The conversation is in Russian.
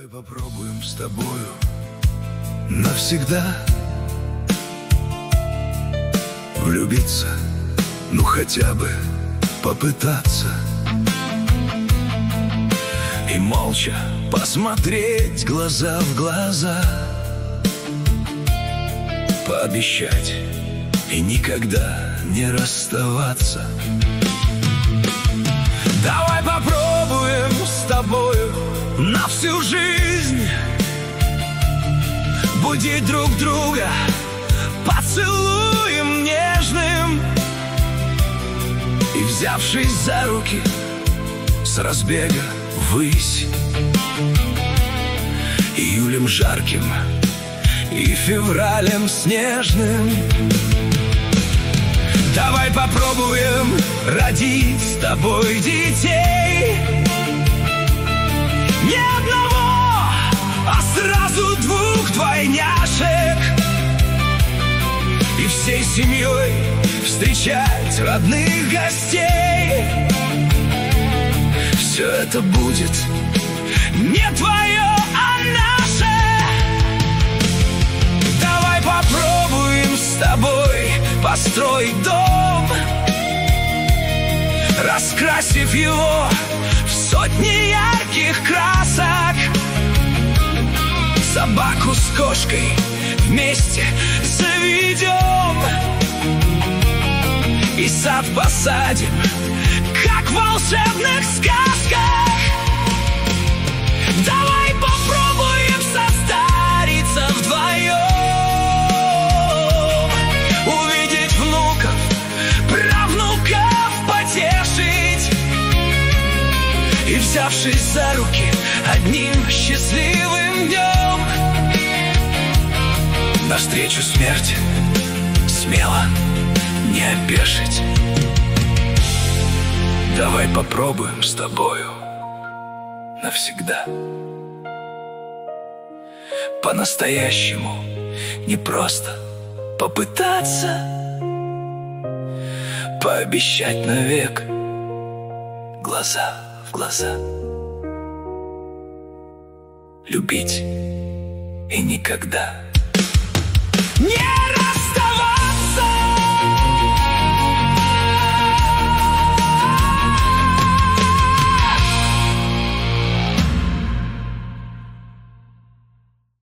Давай попробуем с тобою навсегда влюбиться, ну хотя бы попытаться, и молча посмотреть глаза в глаза, пообещать и никогда не расставаться. Давай попробуем с тобою на всю жизнь будить друг друга поцелуем нежным, и, взявшись за руки, с разбега ввысь, июлем жарким и февралем снежным. Давай попробуем родить с тобой детей, не одного, а сразу двух двойняшек, и всей семьей встречать родных гостей. Все это будет не твое, а наше. Давай попробуем с тобой построить дом, раскрасив его в сотни ярких красок, собаку с кошкой вместе заведем, и сад посадим, как в волшебных сказках. Давай попробуем состариться вдвоем, увидеть внуков, правнуков потешить, и, взявшись за руки, одним счастливым днем навстречу смерти смело не опешить. Давай попробуем с тобою навсегда по-настоящему, не просто попытаться, пообещать навек глаза в глаза, любить и никогда. Нет!